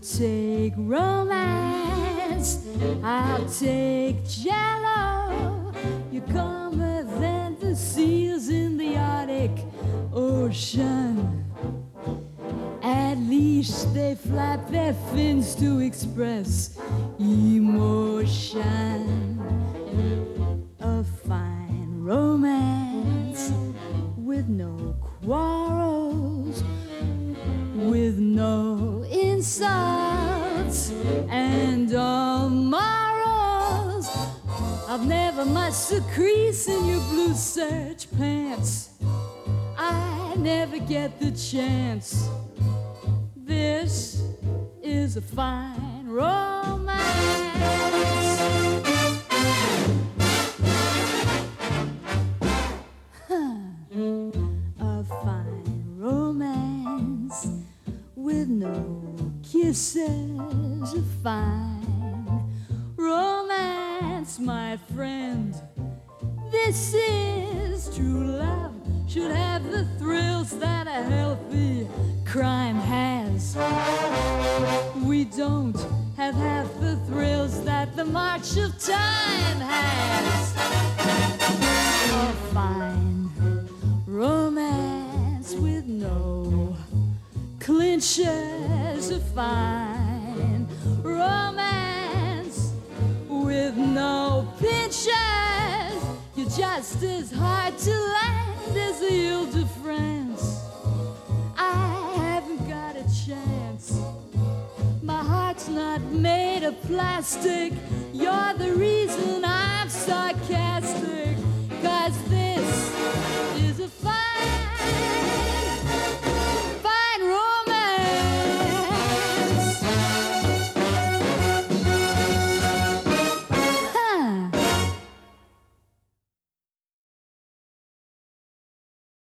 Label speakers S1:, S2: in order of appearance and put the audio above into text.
S1: take romance, I'll take Jello. You're calmer than the seals in the Arctic Ocean. At least they flap their fins to express emotion. A fine romance with no quarrels, with no insults and all morals. I've never much a crease in your blue serge pants. I never get the chance. This is a fine romance. A fine romance with no kisses. A fine romance, my friend. This is true love. Should have the thrills that a healthy crime has. We don't have half the thrills that the march of time has. A fine romance with no clinches. A fine romance with no pinches. You're just as hard to land as the Ile de France. I haven't got a chance. My heart's not made of plastic. You're the reason I'm sarcastic.